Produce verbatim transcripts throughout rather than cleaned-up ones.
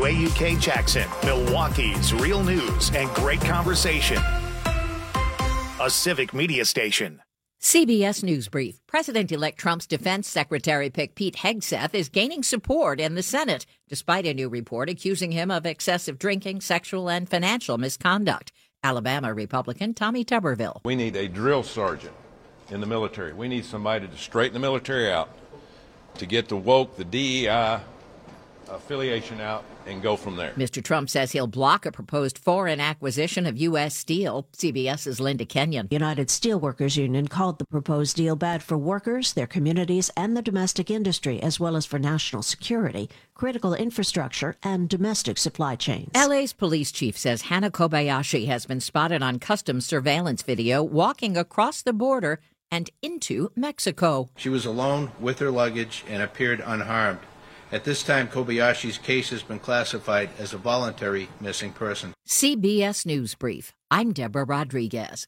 W A U K Jackson, Milwaukee's real news and great conversation. A Civic Media station. C B S News Brief. President-elect Trump's defense secretary pick Pete Hegseth is gaining support in the Senate, despite a new report accusing him of excessive drinking, sexual, and financial misconduct. Alabama Republican Tommy Tuberville. We need a drill sergeant in the military. We need somebody to straighten the military out, to get the woke, the D E I affiliation out, and go from there. Mister Trump says he'll block a proposed foreign acquisition of U S Steel. CBS's Linda Kenyon. United Steelworkers Union called the proposed deal bad for workers, their communities, and the domestic industry, as well as for national security, critical infrastructure, and domestic supply chains. L A's police chief says Hana Kobayashi has been spotted on customs surveillance video walking across the border and into Mexico. She was alone with her luggage and appeared unharmed. At this time, Kobayashi's case has been classified as a voluntary missing person. C B S News Brief. I'm Deborah Rodriguez.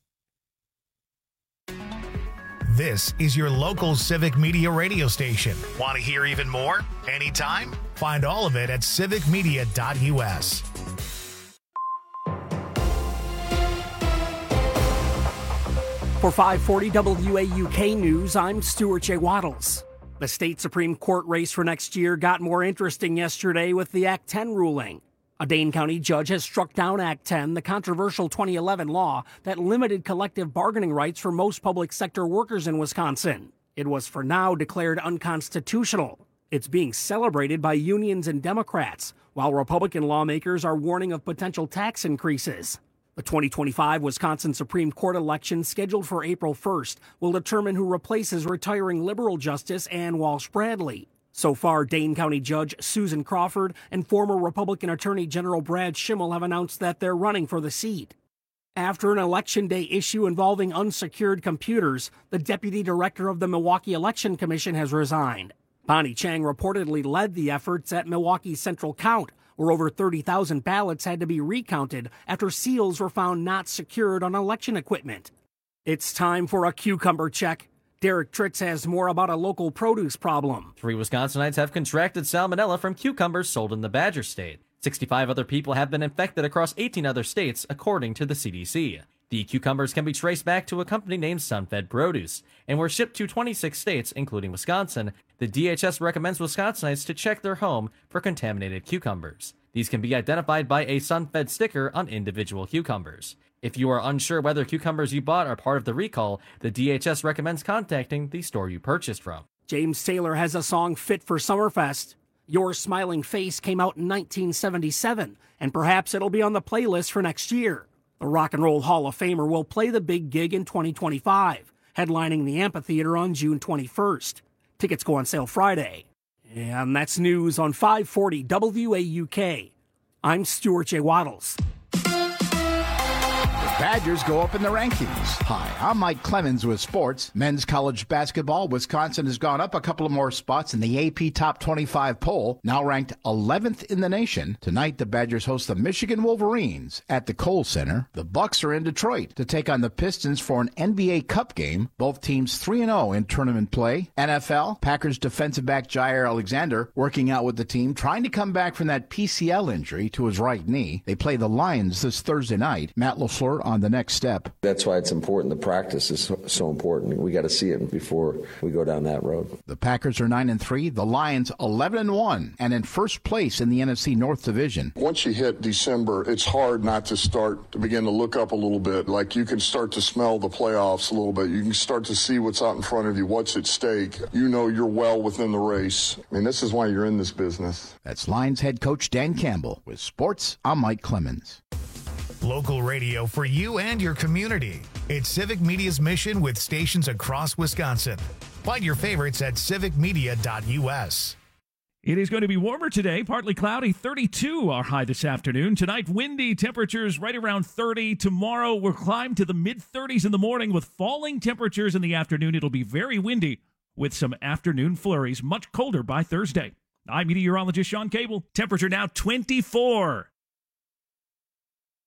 This is your local Civic Media radio station. Want to hear even more? Anytime? Find all of it at civic media dot U S. For five forty W A U K News, I'm Stuart J. Waddles. The state Supreme Court race for next year got more interesting yesterday with the Act ten ruling. A Dane County judge has struck down Act ten, the controversial twenty eleven law that limited collective bargaining rights for most public sector workers in Wisconsin. It was for now declared unconstitutional. It's being celebrated by unions and Democrats, while Republican lawmakers are warning of potential tax increases. The twenty twenty-five Wisconsin Supreme Court election, scheduled for April first, will determine who replaces retiring liberal Justice Ann Walsh Bradley. So far, Dane County Judge Susan Crawford and former Republican Attorney General Brad Schimmel have announced that they're running for the seat. After an Election Day issue involving unsecured computers, the deputy director of the Milwaukee Election Commission has resigned. Bonnie Chang reportedly led the efforts at Milwaukee's Central Count, where over thirty thousand ballots had to be recounted after seals were found not secured on election equipment. It's time for a cucumber check. Derek Trix has more about a local produce problem. Three Wisconsinites have contracted salmonella from cucumbers sold in the Badger State. sixty-five other people have been infected across eighteen other states, according to the C D C. The cucumbers can be traced back to a company named Sunfed Produce and were shipped to twenty-six states, including Wisconsin. The D H S recommends Wisconsinites to check their home for contaminated cucumbers. These can be identified by a Sunfed sticker on individual cucumbers. If you are unsure whether cucumbers you bought are part of the recall, the D H S recommends contacting the store you purchased from. James Taylor has a song fit for Summerfest. Your Smiling Face came out in nineteen seventy-seven, and perhaps it'll be on the playlist for next year. The Rock and Roll Hall of Famer will play the big gig in twenty twenty-five, headlining the amphitheater on June twenty-first. Tickets go on sale Friday. And that's news on five forty W A U K. I'm Stuart J. Waddles. Badgers go up in the rankings. Hi, I'm Mike Clemens with sports. Men's college basketball, Wisconsin has gone up a couple of more spots in the A P Top twenty-five poll, now ranked eleventh in the nation. Tonight, the Badgers host the Michigan Wolverines at the Kohl Center. The Bucks are in Detroit to take on the Pistons for an N B A Cup game. Both teams three and oh in tournament play. N F L, Packers defensive back Jair Alexander working out with the team, trying to come back from that P C L injury to his right knee. They play the Lions this Thursday night. Matt LaFleur on the next step. That's why it's important. The practice is so, so important. We got to see it before we go down that road. The Packers are nine and three, the Lions eleven and one, and in first place in the N F C North Division. Once you hit December, it's hard not to start to begin to look up a little bit. Like you can start to smell the playoffs a little bit. You can start to see what's out in front of you, what's at stake. You know you're well within the race. I mean, this is why you're in this business. That's Lions head coach Dan Campbell. With sports, I'm Mike Clemens. Local radio for you and your community. It's Civic Media's mission with stations across Wisconsin. Find your favorites at civic media dot U S. It is going to be warmer today, partly cloudy, thirty-two our high this afternoon. Tonight, windy temperatures right around thirty. Tomorrow, we'll climb to the mid-thirties in the morning with falling temperatures in the afternoon. It'll be very windy with some afternoon flurries, much colder by Thursday. I'm meteorologist Sean Cable. Temperature now twenty-four.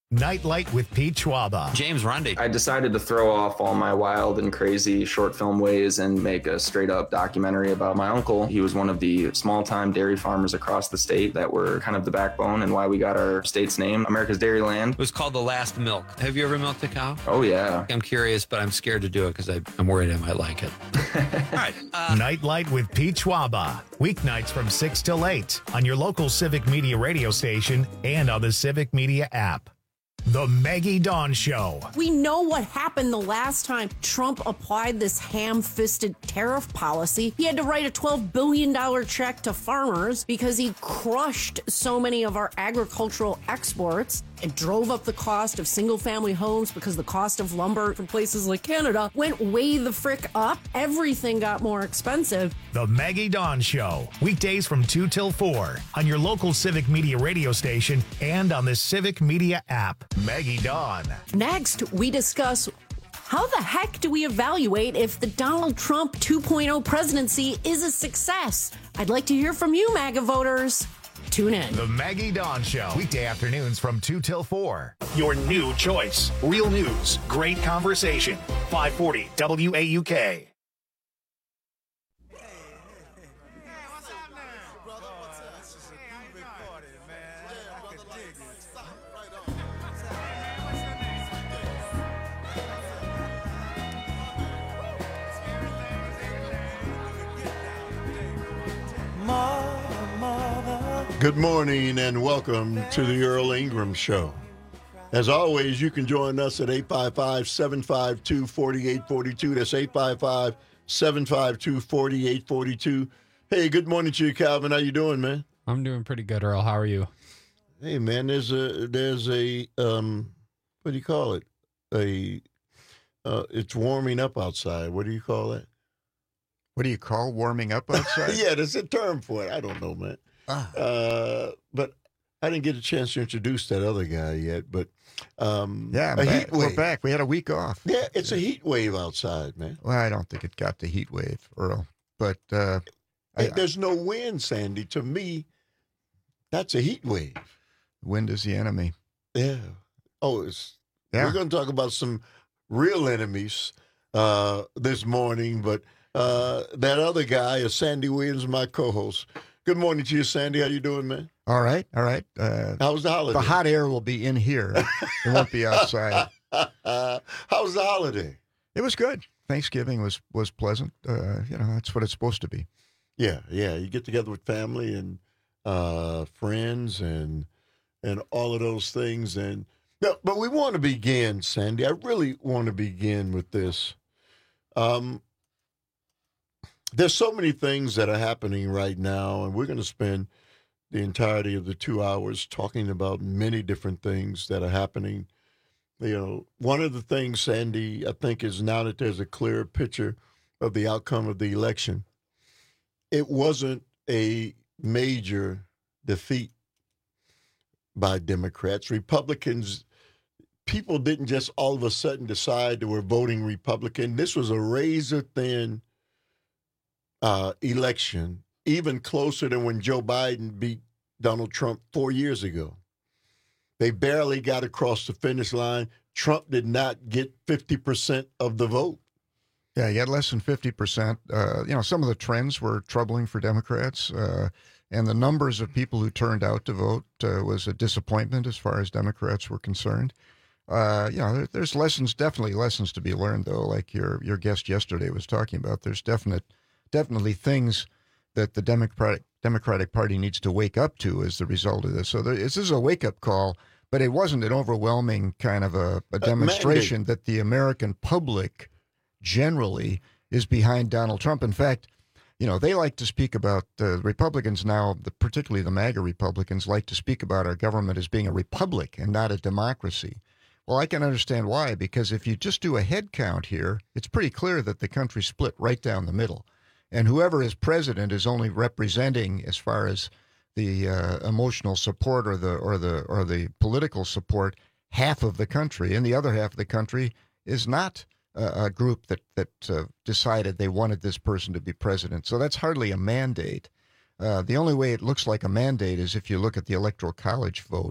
Nightlight with Pete Schwaba. James Rundy. I decided to throw off all my wild and crazy short film ways and make a straight up documentary about my uncle. He was one of the small time dairy farmers across the state that were kind of the backbone and why we got our state's name, America's Dairy Land. It was called The Last Milk. Have you ever milked a cow? Oh, yeah. I'm curious, but I'm scared to do it because I'm worried I might like it. All right. Uh, Nightlight with Pete Schwaba. Weeknights from six till eight on your local Civic Media radio station and on the Civic Media app. The Maggie Dawn Show. We know what happened the last time Trump applied this ham-fisted tariff policy. He had to write a twelve billion dollars check to farmers because he crushed so many of our agricultural exports. It drove up the cost of single-family homes because the cost of lumber from places like Canada went way the frick up. Everything got more expensive. The Maggie Dawn Show. Weekdays from two till four on your local Civic Media radio station and on the Civic Media app. Maggie Dawn. Next, we discuss how the heck do we evaluate if the Donald Trump two point oh presidency is a success? I'd like to hear from you, MAGA voters. Tune in. The Maggie Dawn Show. Weekday afternoons from two till four. Your new choice. Real news. Great conversation. five forty W A U K. Good morning and welcome to the Earl Ingram Show. As always, you can join us at eight five five, seven five two, four eight four two. That's eight five five, seven five two, four eight four two. Hey, good morning to you, Calvin. How you doing, man? I'm doing pretty good, Earl. How are you? Hey, man, there's a, there's a, um, what do you call it? A, uh, it's warming up outside. What do you call that? What do you call warming up outside? Yeah, there's a term for it. I don't know, man. Ah. Uh, but I didn't get a chance to introduce that other guy yet. But um, yeah, a back. heat wave. We're back. We had a week off. Yeah, it's a heat wave outside, man. Well, I don't think it got the heat wave, Earl. But uh, hey, I, there's no wind, Sandy. To me, that's a heat wave. Wind is the enemy. Yeah. Oh, it's. Yeah. We're going to talk about some real enemies uh, this morning, but uh, that other guy is Sandy Williams, my co-host. Good morning to you, Sandy. How you doing, man? All right, all right. Uh, How was the holiday? The hot air will be in here. It won't be outside. uh, how was the holiday? It was good. Thanksgiving was was pleasant. Uh, you know, that's what it's supposed to be. Yeah, yeah. You get together with family and uh, friends and and all of those things. And no, but we want to begin, Sandy. I really want to begin with this. Um. There's so many things that are happening right now, and we're going to spend the entirety of the two hours talking about many different things that are happening. You know, one of the things, Sandy, I think is now that there's a clear picture of the outcome of the election, it wasn't a major defeat by Democrats. Republicans, people didn't just all of a sudden decide they were voting Republican. This was a razor-thin Uh, election, even closer than when Joe Biden beat Donald Trump four years ago. They barely got across the finish line. Trump did not get fifty percent of the vote. Yeah, he had less than fifty percent. Uh, you know, some of the trends were troubling for Democrats, uh, and the numbers of people who turned out to vote uh, was a disappointment as far as Democrats were concerned. Uh, you know, there, there's lessons, definitely lessons to be learned, though, like your your guest yesterday was talking about. There's definite Definitely things that the Democratic Democratic Party needs to wake up to as the result of this. So there, this is a wake-up call, but it wasn't an overwhelming kind of a, a demonstration that the American public generally is behind Donald Trump. In fact, you know, they like to speak about, uh, Republicans now, the, particularly the MAGA Republicans, like to speak about our government as being a republic and not a democracy. Well, I can understand why, because if you just do a head count here, it's pretty clear that the country's split right down the middle. And whoever is president is only representing, as far as the uh, emotional support or the or the or the political support, half of the country, and the other half of the country is not a, a group that that uh, decided they wanted this person to be president. So that's hardly a mandate. Uh, the only way it looks like a mandate is if you look at the Electoral College vote,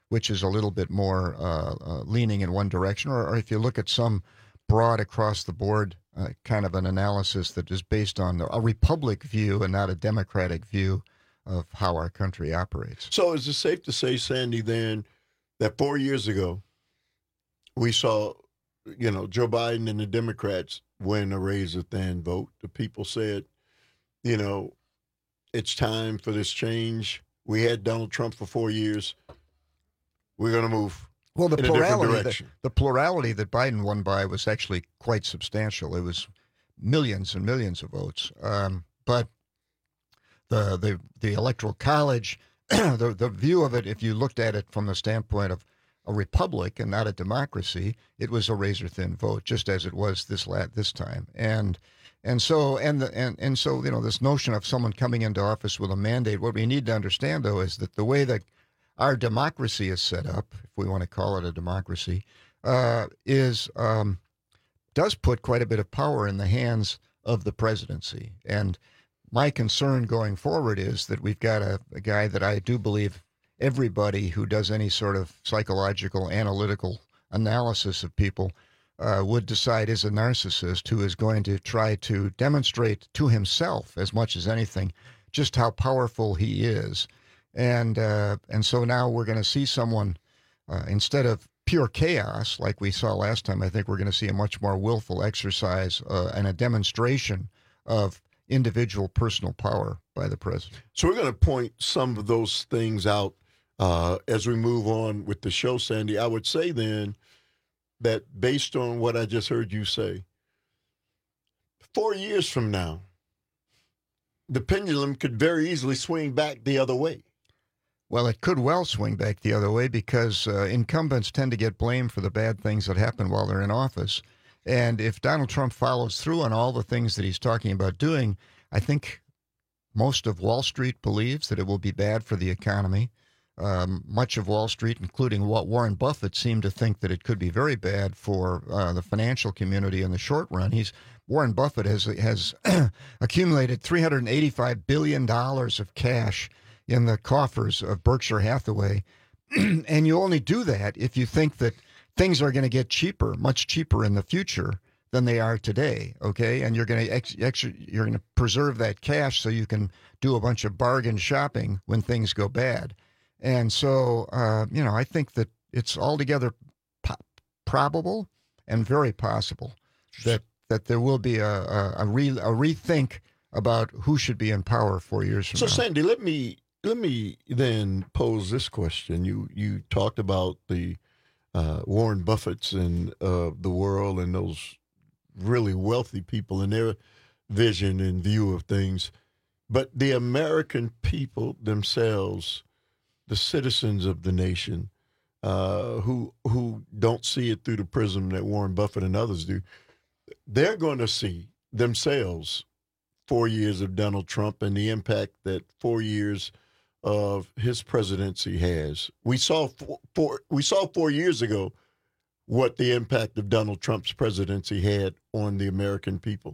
which is a little bit more uh, uh, leaning in one direction, or, or if you look at some broad across the board uh, kind of an analysis that is based on a Republic view and not a Democratic view of how our country operates. So is it safe to say, Sandy, then, that four years ago we saw, you know, Joe Biden and the Democrats win a razor-thin vote? The people said, you know, it's time for this change. We had Donald Trump for four years. We're going to move well, the in plurality, a different the, direction. the plurality that Biden won by was actually quite substantial. It was millions and millions of votes. Um, but the the the Electoral College, the the view of it, if you looked at it from the standpoint of a republic and not a democracy, it was a razor-thin vote, just as it was this la- this time. And and so and the, and and so you know, this notion of someone coming into office with a mandate. What we need to understand, though, is that the way that our democracy is set up, if we want to call it a democracy, uh, is um, does put quite a bit of power in the hands of the presidency. And my concern going forward is that we've got a, a guy that I do believe everybody who does any sort of psychological, analytical analysis of people uh, would decide is a narcissist who is going to try to demonstrate to himself, as much as anything, just how powerful he is. And uh, and so now we're going to see someone, uh, instead of pure chaos like we saw last time, I think we're going to see a much more willful exercise uh, and a demonstration of individual personal power by the president. So we're going to point some of those things out uh, as we move on with the show, Sandy. I would say then that based on what I just heard you say, four years from now, the pendulum could very easily swing back the other way. Well, it could well swing back the other way because uh, incumbents tend to get blamed for the bad things that happen while they're in office. And if Donald Trump follows through on all the things that he's talking about doing, I think most of Wall Street believes that it will be bad for the economy. Um, much of Wall Street, including Warren Buffett, seem to think that it could be very bad for uh, the financial community in the short run. He's Warren Buffett has has accumulated three hundred eighty-five billion dollars of cash in the coffers of Berkshire Hathaway, and you only do that if you think that things are going to get cheaper, much cheaper in the future than they are today. Okay, and you're going to ex- ex- you're going to preserve that cash so you can do a bunch of bargain shopping when things go bad. And so, uh, you know, I think that it's altogether po- probable and very possible that that there will be a a, a, re- a rethink about who should be in power four years from so, now. So, Sandy, let me let me then pose this question. You you talked about the uh, Warren Buffetts and uh, the world and those really wealthy people and their vision and view of things, but the American people themselves, the citizens of the nation, uh, who who don't see it through the prism that Warren Buffett and others do, they're going to see themselves four years of Donald Trump and the impact that four years of his presidency has. We saw four, four, we saw four years ago what the impact of Donald Trump's presidency had on the American people.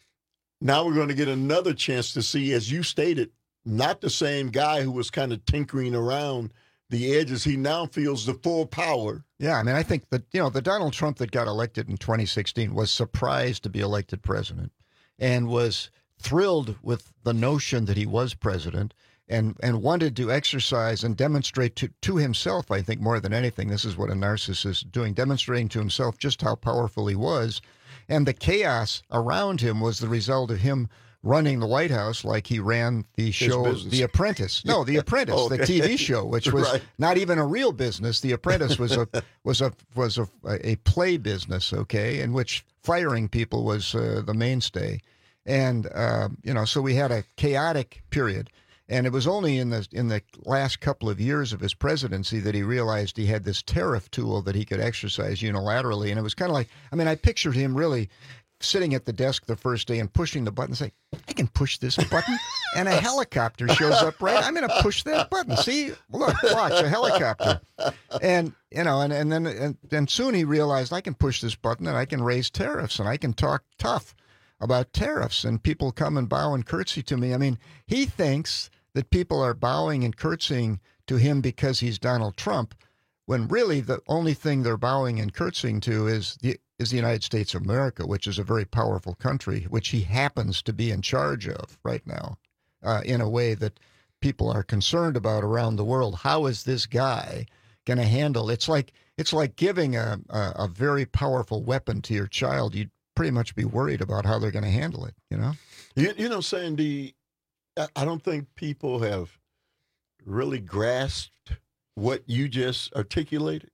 Now we're going to get another chance to see, as you stated, not the same guy who was kind of tinkering around the edges. He now feels the full power. Yeah, I mean, I think that, you know, the Donald Trump that got elected in twenty sixteen was surprised to be elected president and was thrilled with the notion that he was president and, and wanted to exercise and demonstrate to, to himself, I think, more than anything, this is what a narcissist is doing, demonstrating to himself just how powerful he was. And the chaos around him was the result of him running the White House like he ran the show The Apprentice. No, The Apprentice, oh, okay. the T V show, which was right. not even a real business. The Apprentice was a was a was a a play business, okay, in which firing people was uh, the mainstay. And uh, you know, so we had a chaotic period. And it was only in the in the last couple of years of his presidency that he realized he had this tariff tool that he could exercise unilaterally. And it was kind of like, I mean, I pictured him really sitting at the desk the first day and pushing the button, say, I can push this button, and a helicopter shows up, right? I'm going to push that button. See, look, watch, a helicopter. And, you know, and, and then and, and soon he realized I can push this button and I can raise tariffs and I can talk tough about tariffs, and people come and bow and curtsy to me. I mean, he thinks that people are bowing and curtsying to him because he's Donald Trump. when really the only thing they're bowing and curtsying to is the is the United States of America, which is a very powerful country, which he happens to be in charge of right now, uh, in a way that people are concerned about around the world. How is this guy going to handle? It's like it's like giving a, a a very powerful weapon to your child. You'd pretty much be worried about how they're going to handle it. You know, you, you know, Sandy, I, I don't think people have really grasped what you just articulated.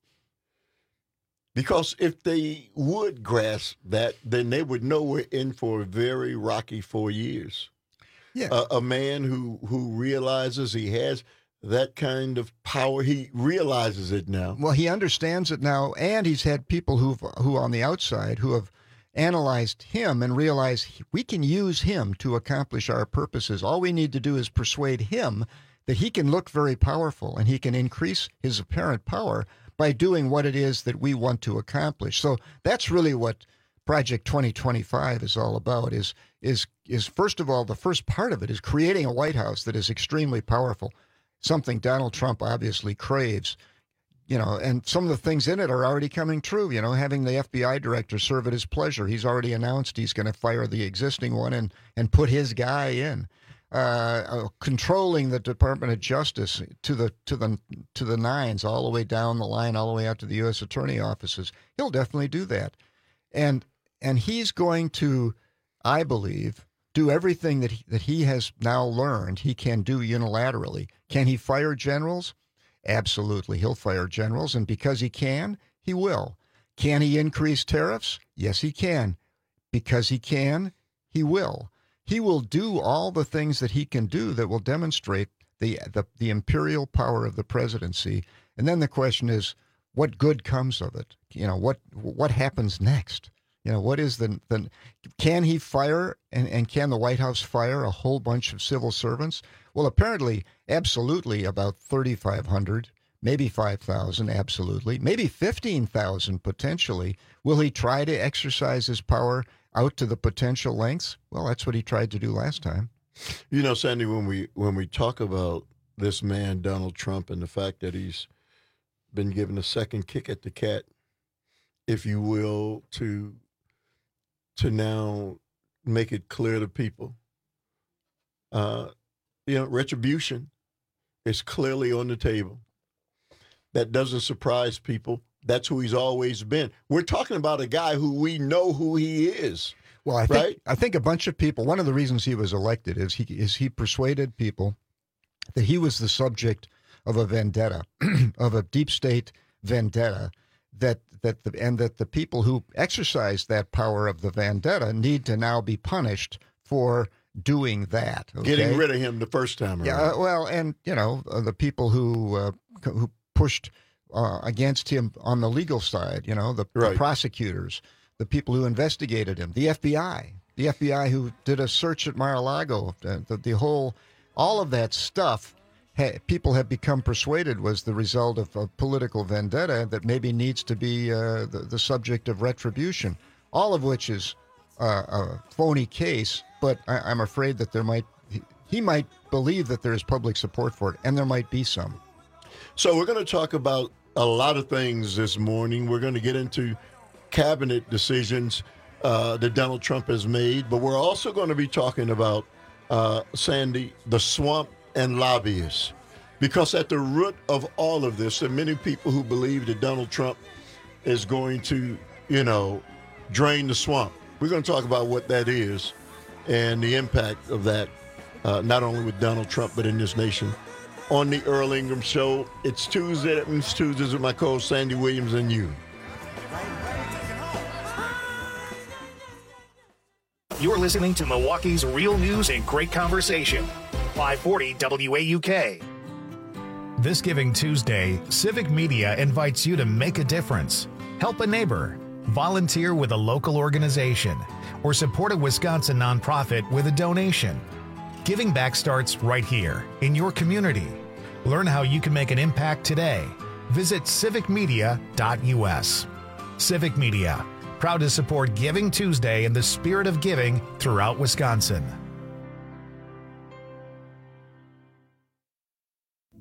Because if they would grasp that, then they would know we're in for a very rocky four years. Yeah. A, a man who, who realizes he has that kind of power, he realizes it now. Well, he understands it now, and he's had people who've, who on the outside who have analyzed him and realized we can use him to accomplish our purposes. All we need to do is persuade him that he can look very powerful and he can increase his apparent power by doing what it is that we want to accomplish. So that's really what Project twenty twenty-five is all about, is, is, is first of all, the first part of it is creating a White House that is extremely powerful, something Donald Trump obviously craves, you know, and some of the things in it are already coming true, you know, having the F B I director serve at his pleasure. He's already announced he's going to fire the existing one and, and put his guy in. Uh, uh, controlling the Department of Justice to the to the to the nines, all the way down the line, all the way out to the U S attorney offices. He'll definitely do that, and and he's going to, I believe, do everything that he, that he has now learned he can do unilaterally. Can he fire generals? Absolutely, he'll fire generals, and because he can, he will. Can he increase tariffs? Yes, he can. Because he can, he will. He will do all the things that he can do that will demonstrate the, the the imperial power of the presidency. And then the question is, what good comes of it? You know, what what happens next? You know, what is the, the can he fire and, and can the White House fire a whole bunch of civil servants? Well, apparently, absolutely about thirty-five hundred, maybe five thousand, absolutely, maybe fifteen thousand potentially. Will he try to exercise his power out to the potential lengths? Well, that's what he tried to do last time. You know, Sandy, when we when we talk about this man, Donald Trump, and the fact that he's been given a second kick at the cat, if you will, to to now make it clear to people, uh, you know, retribution is clearly on the table. That doesn't surprise people. That's who he's always been. We're talking about a guy who we know who he is. Well, I think right? I think a bunch of people, one of the reasons he was elected is he is he persuaded people that he was the subject of a vendetta, of a deep state vendetta, that that the, and that the people who exercised that power of the vendetta need to now be punished for doing that. Okay? Getting rid of him the first time around. Yeah, uh, well, and you know, uh, the people who uh, who pushed Uh, against him on the legal side, you know, the, right. the prosecutors, the people who investigated him, the F B I, the F B I who did a search at Mar-a-Lago, the, the, the whole, all of that stuff, ha- people have become persuaded was the result of a political vendetta that maybe needs to be uh, the, the subject of retribution, all of which is uh, a phony case, but I, I'm afraid that there might, he, he might believe that there is public support for it, and there might be some. So we're going to talk about a lot of things this morning. We're going to get into cabinet decisions uh, that Donald Trump has made, but we're also going to be talking about, uh, Sandy, the swamp and lobbyists. Because at the root of all of this, there are many people who believe that Donald Trump is going to, you know, drain the swamp. We're going to talk about what that is and the impact of that, uh, not only with Donald Trump, but in this nation. On the Earl Ingram Show. It's Tuesday. That means Tuesdays with my co-host Sandy Williams and you. You're listening to Milwaukee's Real News and Great Conversation. five forty W A U K. This Giving Tuesday, Civic Media invites you to make a difference. Help a neighbor, volunteer with a local organization, or support a Wisconsin nonprofit with a donation. Giving back starts right here, in your community. Learn how you can make an impact today. Visit civic media dot U S. Civic Media, proud to support Giving Tuesday in the spirit of giving throughout Wisconsin.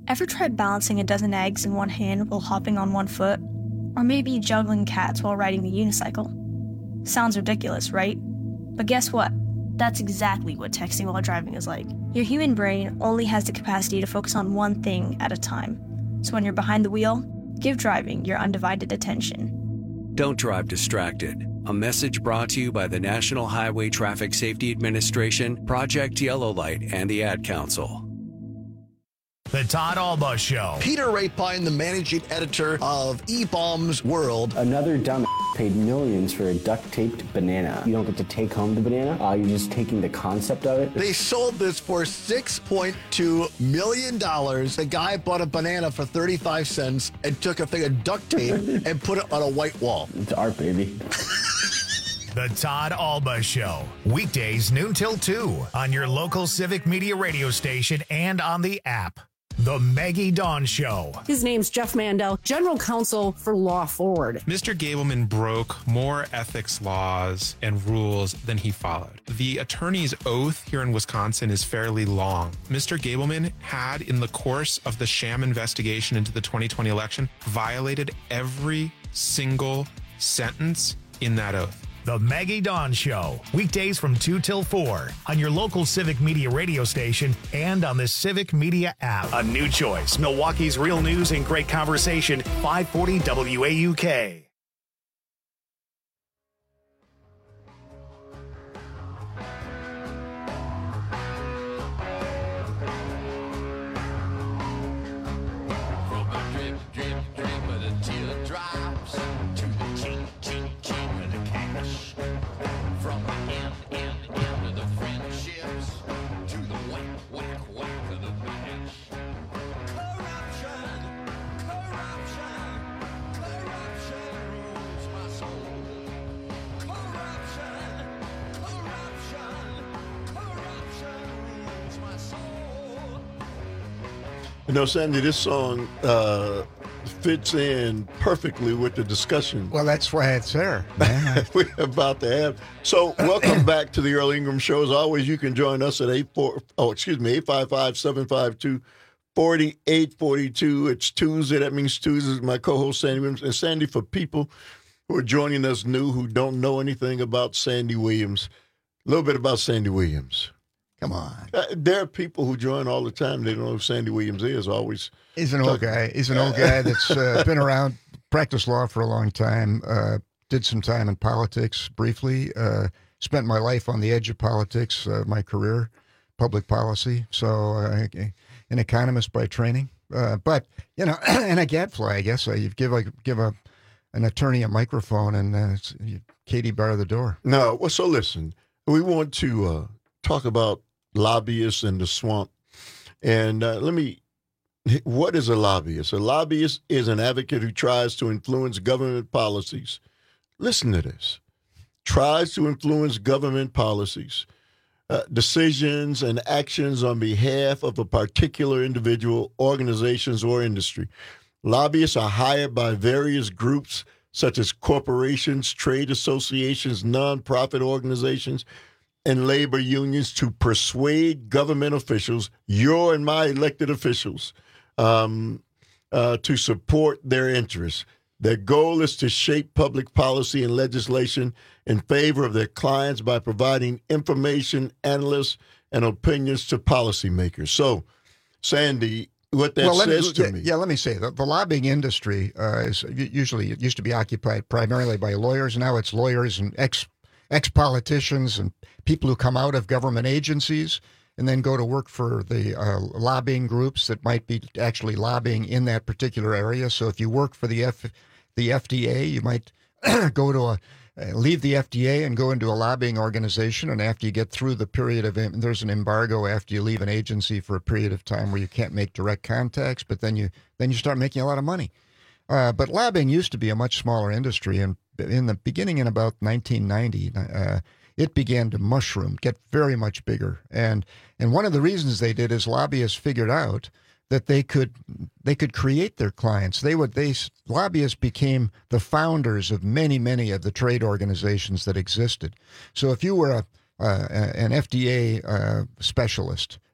Ever tried balancing a dozen eggs in one hand while hopping on one foot? Or maybe juggling cats while riding a unicycle? Sounds ridiculous, right? But guess what? That's exactly what texting while driving is like. Your human brain only has the capacity to focus on one thing at a time. So when you're behind the wheel, give driving your undivided attention. Don't drive distracted. A message brought to you by the National Highway Traffic Safety Administration, Project Yellow Light, and the Ad Council. The Todd Alba Show. Peter Rapine, the managing editor of E-Bombs World. Another dumb paid millions for a duct-taped banana. You don't get to take home the banana. Uh, you're just taking the concept of it. They sold this for six point two million dollars. The guy bought a banana for thirty-five cents and took a thing of duct tape and put it on a white wall. It's art, baby. The Todd Alba Show. Weekdays noon till two on your local Civic Media radio station and on the app. The Maggie Dawn Show. His name's Jeff Mandel, General Counsel for Law Forward. Mister Gableman broke more ethics laws and rules than he followed. The attorney's oath here in Wisconsin is fairly long. Mister Gableman had, in the course of the sham investigation into the twenty twenty election, violated every single sentence in that oath. The Maggie Dawn Show. Weekdays from two till four on your local Civic Media radio station and on the Civic Media app. A new choice. Milwaukee's real news and great conversation. five forty W A U K. You know, Sandy, this song uh, fits in perfectly with the discussion. Well, that's why it's there. We're about to have. So, welcome back to the Earl Ingram Show. As always, you can join us at eight four. Oh, excuse me, eight five five, seven five two, four eight four two. It's Tuesday. That means Tuesday is my co-host Sandy Williams. And Sandy, for people who are joining us new who don't know anything about Sandy Williams, a little bit about Sandy Williams. Come on. Uh, there are people who join all the time. They don't know who Sandy Williams is. Always. He's an old guy. He's an old guy that's uh, been around, practiced law for a long time, uh, did some time in politics briefly, uh, spent my life on the edge of politics, uh, my career, public policy. So uh, an economist by training. Uh, but, you know, and a gadfly, I guess. Uh, you give, a, give a, an attorney a microphone and uh, it's, you, Katie bar the door. No, well, so listen, we want to uh, talk about lobbyists in the swamp. And uh, let me, what is a lobbyist? A lobbyist is an advocate who tries to influence government policies. Listen to this. Tries to influence government policies, uh, decisions, and actions on behalf of a particular individual, organizations, or industry. Lobbyists are hired by various groups such as corporations, trade associations, nonprofit organizations, and labor unions to persuade government officials, your and my elected officials, um, uh, to support their interests. Their goal is to shape public policy and legislation in favor of their clients by providing information, analysts, and opinions to policymakers. So, Sandy, what that well, says me, to yeah, me. Yeah, let me say, the, the lobbying industry uh, is usually, it used to be occupied primarily by lawyers. Now it's lawyers and ex ex-politicians and people who come out of government agencies and then go to work for the uh, lobbying groups that might be actually lobbying in that particular area. So if you work for the F, the F D A, you might go to a uh, leave the F D A and go into a lobbying organization. And after you get through the period of there's an embargo after you leave an agency for a period of time where you can't make direct contacts, but then you then you start making a lot of money. Uh, but lobbying used to be a much smaller industry, and in the beginning, in about nineteen ninety, uh, it began to mushroom, get very much bigger. And and one of the reasons they did is lobbyists figured out that they could they could create their clients. They would they lobbyists became the founders of many many of the trade organizations that existed. So if you were a uh, an F D A uh, specialist,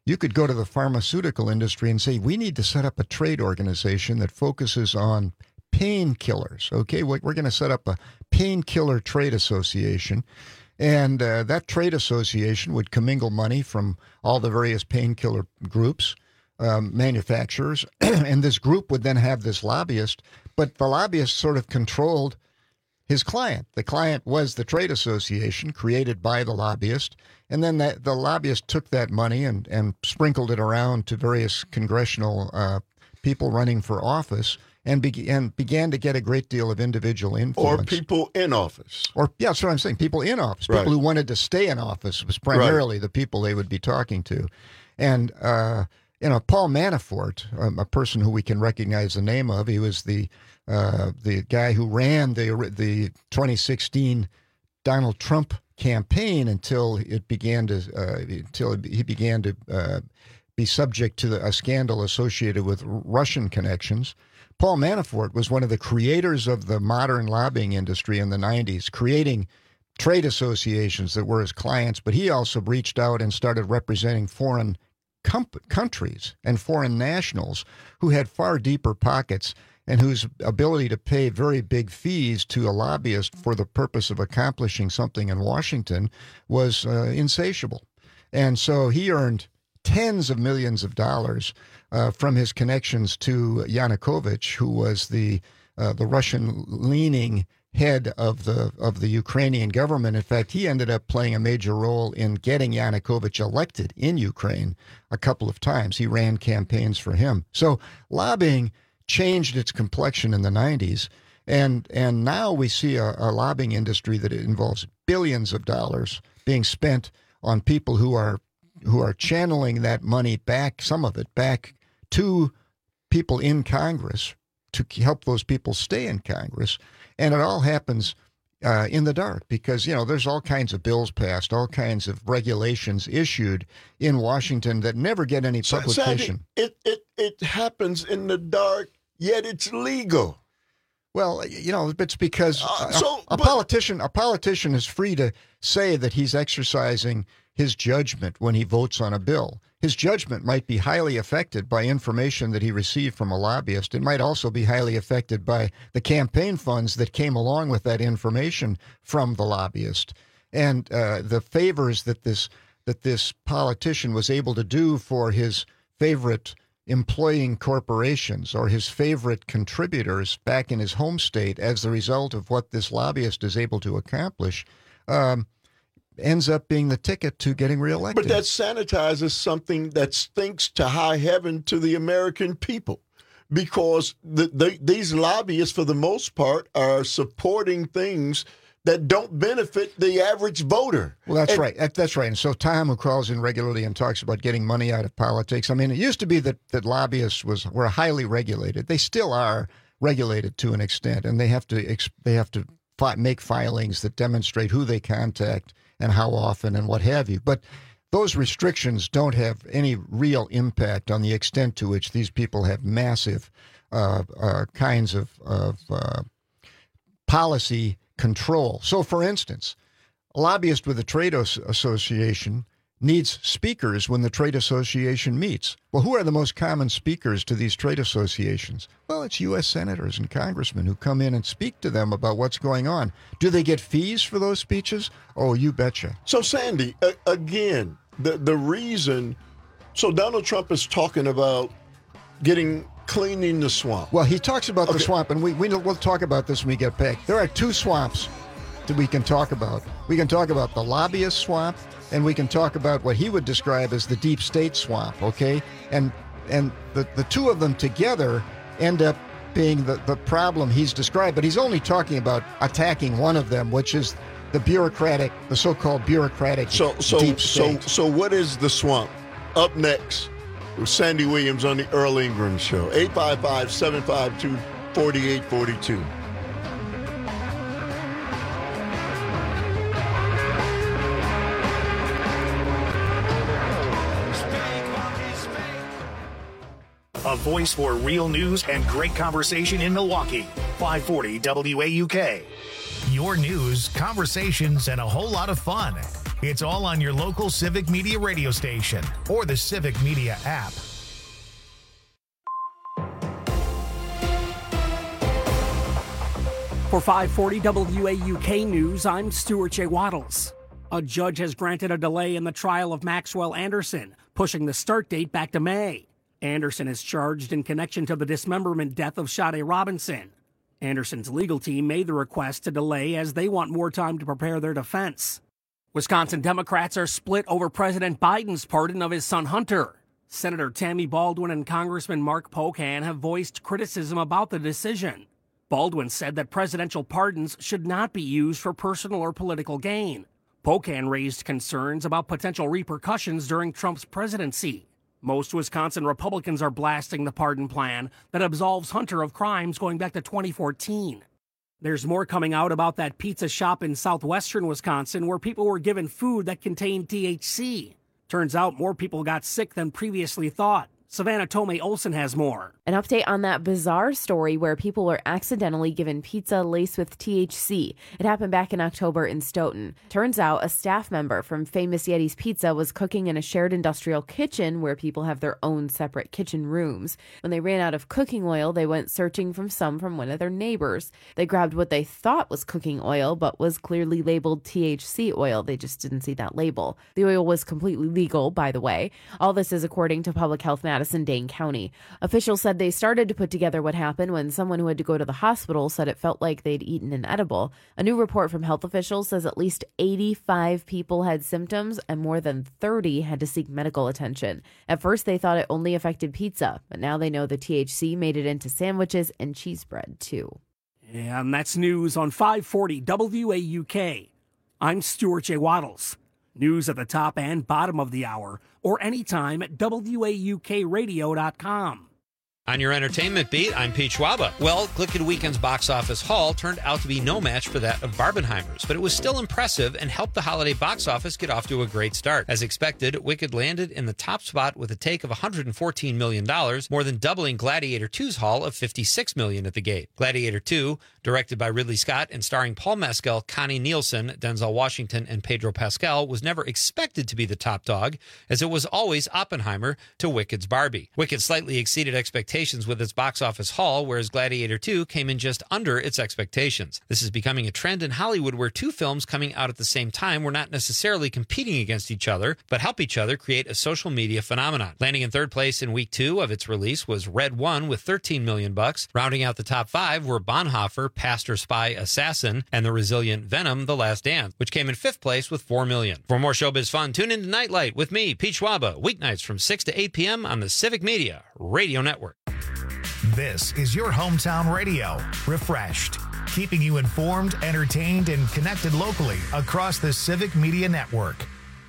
You could go to the pharmaceutical industry and say, we need to set up a trade organization that focuses on painkillers. Okay, we're going to set up a painkiller trade association. And uh, that trade association would commingle money from all the various painkiller groups, um, manufacturers, and this group would then have this lobbyist. But the lobbyist sort of controlled his client. The client was the trade association created by the lobbyist, and then that, the lobbyist took that money and, and sprinkled it around to various congressional uh, people running for office and, be, and began to get a great deal of individual influence. Or people in office. Or, yeah, that's what I'm saying, people in office. Right. People who wanted to stay in office was primarily right. the people they would be talking to. And, uh, you know, Paul Manafort, um, a person who we can recognize the name of, he was the Uh, the guy who ran the the twenty sixteen Donald Trump campaign until it began to uh, until he began to uh, be subject to the, a scandal associated with Russian connections. Paul Manafort was one of the creators of the modern lobbying industry in the nineties, creating trade associations that were his clients, but he also reached out and started representing foreign com- countries and foreign nationals who had far deeper pockets and whose ability to pay very big fees to a lobbyist for the purpose of accomplishing something in Washington was uh, insatiable. And so he earned tens of millions of dollars uh, from his connections to Yanukovych, who was the uh, the Russian-leaning head of the of the Ukrainian government. In fact, he ended up playing a major role in getting Yanukovych elected in Ukraine a couple of times. He ran campaigns for him. So lobbying changed its complexion in the nineties, and and now we see a, a lobbying industry that involves billions of dollars being spent on people who are who are channeling that money back, some of it back to people in Congress to help those people stay in Congress, and it all happens uh, in the dark because, you know, there's all kinds of bills passed, all kinds of regulations issued in Washington that never get any publication. Sandy, it, it, it happens in the dark, yet it's legal. Well, you know, it's because uh, a, so, a but, politician a politician is free to say that he's exercising his judgment when he votes on a bill. His judgment might be highly affected by information that he received from a lobbyist. It might also be highly affected by the campaign funds that came along with that information from the lobbyist. And uh, the favors that this that this politician was able to do for his favorite employing corporations or his favorite contributors back in his home state as the result of what this lobbyist is able to accomplish um, ends up being the ticket to getting reelected. But that sanitizes something that stinks to high heaven to the American people, because the, the, these lobbyists, for the most part, are supporting things that don't benefit the average voter. Well, that's and, right. That, that's right. And so Tom, who calls in regularly and talks about getting money out of politics, I mean, it used to be that, that lobbyists was were highly regulated. They still are regulated to an extent, and they have to they have to fi- make filings that demonstrate who they contact and how often and what have you. But those restrictions don't have any real impact on the extent to which these people have massive uh, uh, kinds of, of uh, policy control. So, for instance, a lobbyist with a trade association needs speakers when the trade association meets. Well, who are the most common speakers to these trade associations? Well, it's U S senators and congressmen who come in and speak to them about what's going on. Do they get fees for those speeches? Oh, you betcha. So, Sandy, uh, again, the, the reason, so Donald Trump is talking about getting cleaning the swamp. Well, he talks about okay. the swamp, and we, we, we'll talk about this when we get back. There are two swamps that we can talk about. We can talk about the lobbyist swamp, and we can talk about what he would describe as the deep state swamp, okay? And and the, the two of them together end up being the, the problem he's described, but he's only talking about attacking one of them, which is the bureaucratic, the so-called bureaucratic so, so, deep state. So, so what is the swamp? Up next, with Sandy Williams on the Earl Ingram Show. eight five five, seven five two, four eight four two. A voice for real news and great conversation in Milwaukee. five forty W A U K. Your news, conversations, and a whole lot of fun. It's all on your local Civic Media radio station or the Civic Media app. For five forty W A U K News, I'm Stuart J. Waddles. A judge has granted a delay in the trial of Maxwell Anderson, pushing the start date back to May. Anderson is charged in connection to the dismemberment death of Sade Robinson. Anderson's legal team made the request to delay as they want more time to prepare their defense. Wisconsin Democrats are split over President Biden's pardon of his son Hunter. Senator Tammy Baldwin and Congressman Mark Pocan have voiced criticism about the decision. Baldwin said that presidential pardons should not be used for personal or political gain. Pocan raised concerns about potential repercussions during Trump's presidency. Most Wisconsin Republicans are blasting the pardon plan that absolves Hunter of crimes going back to twenty fourteen. There's more coming out about that pizza shop in southwestern Wisconsin where people were given food that contained T H C. Turns out more people got sick than previously thought. Savannah Tomei Olsen has more. An update on that bizarre story where people were accidentally given pizza laced with T H C. It happened back in October in Stoughton. Turns out a staff member from Famous Yeti's Pizza was cooking in a shared industrial kitchen where people have their own separate kitchen rooms. When they ran out of cooking oil, they went searching for some from one of their neighbors. They grabbed what they thought was cooking oil, but was clearly labeled T H C oil. They just didn't see that label. The oil was completely legal, by the way. All this is according to Public Health Madison in Dane County. Officials said they started to put together what happened when someone who had to go to the hospital said it felt like they'd eaten an edible. A new report from health officials says at least eighty-five people had symptoms and more than thirty had to seek medical attention. At first, they thought it only affected pizza, but now they know the T H C made it into sandwiches and cheese bread, too. And that's news on five forty W A U K. I'm Stuart J. Waddles. News at the top and bottom of the hour, or anytime at W A U K radio dot com. On your entertainment beat, I'm Pete Schwaba. Well, Glicked Weekend's box office haul turned out to be no match for that of Barbenheimer's, but it was still impressive and helped the holiday box office get off to a great start. As expected, Wicked landed in the top spot with a take of one hundred fourteen million dollars, more than doubling Gladiator two's haul of fifty-six million dollars at the gate. Gladiator two, directed by Ridley Scott and starring Paul Mescal, Connie Nielsen, Denzel Washington, and Pedro Pascal, was never expected to be the top dog, as it was always Oppenheimer to Wicked's Barbie. Wicked slightly exceeded expectations with its box office haul, whereas Gladiator two came in just under its expectations. This is becoming a trend in Hollywood where two films coming out at the same time were not necessarily competing against each other, but help each other create a social media phenomenon. Landing in third place in week two of its release was Red One with thirteen million bucks. Rounding out the top five were Bonhoeffer, Pastor Spy Assassin, and the resilient Venom, The Last Dance, which came in fifth place with four million. For more showbiz fun, tune into Nightlight with me, Pete Schwaba, weeknights from six to eight p.m. on the Civic Media Radio Network. This is your hometown radio, refreshed, keeping you informed, entertained, and connected locally across the Civic Media Network.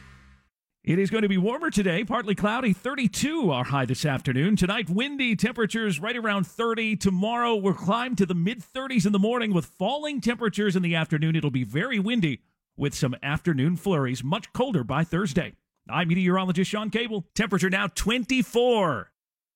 It is going to be warmer today, partly cloudy, thirty-two our high this afternoon. Tonight, windy, temperatures right around thirty. Tomorrow, we'll climb to the mid-thirties in the morning with falling temperatures in the afternoon. It'll be very windy with some afternoon flurries, much colder by Thursday. I'm meteorologist Sean Cable. Temperature now twenty-four.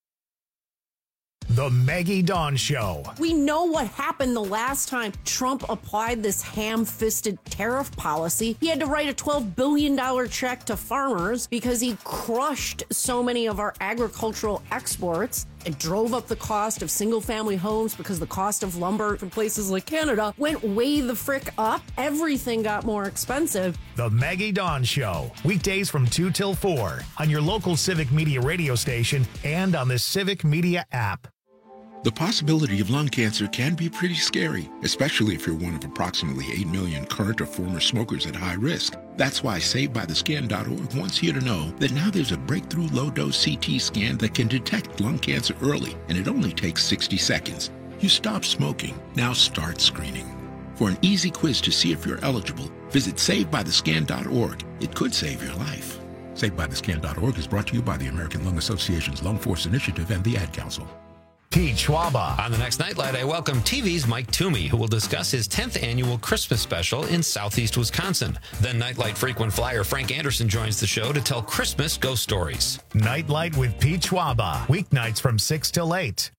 The Maggie Dawn Show. We know what happened the last time Trump applied this ham-fisted tariff policy. He had to write a twelve billion dollars check to farmers because he crushed so many of our agricultural exports. It drove up the cost of single-family homes because the cost of lumber from places like Canada went way the frick up. Everything got more expensive. The Maggie Dawn Show. Weekdays from two till four on your local Civic Media radio station and on the Civic Media app. The possibility of lung cancer can be pretty scary, especially if you're one of approximately eight million current or former smokers at high risk. That's why Saved By The Scan dot org wants you to know that now there's a breakthrough low-dose C T scan that can detect lung cancer early, and it only takes sixty seconds. You stop smoking, now start screening. For an easy quiz to see if you're eligible, visit Saved By The Scan dot org. It could save your life. Saved By The Scan dot org is brought to you by the American Lung Association's Lung Force Initiative and the Ad Council. Pete Schwaba. On the next Nightlight, I welcome T V's Mike Toomey, who will discuss his tenth annual Christmas special in Southeast Wisconsin. Then Nightlight frequent flyer Frank Anderson joins the show to tell Christmas ghost stories. Nightlight with Pete Schwaba. Weeknights from six till eight.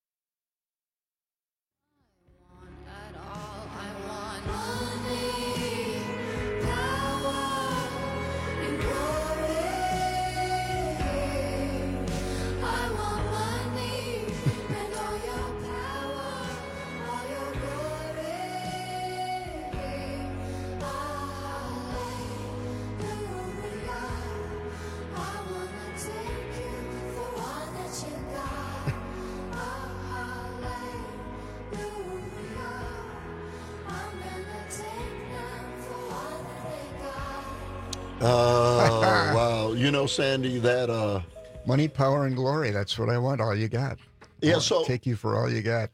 Oh, wow. You know, Sandy, that... Uh, Money, power, and glory. That's what I want. All you got. Yeah, I'll so... take you for all you got.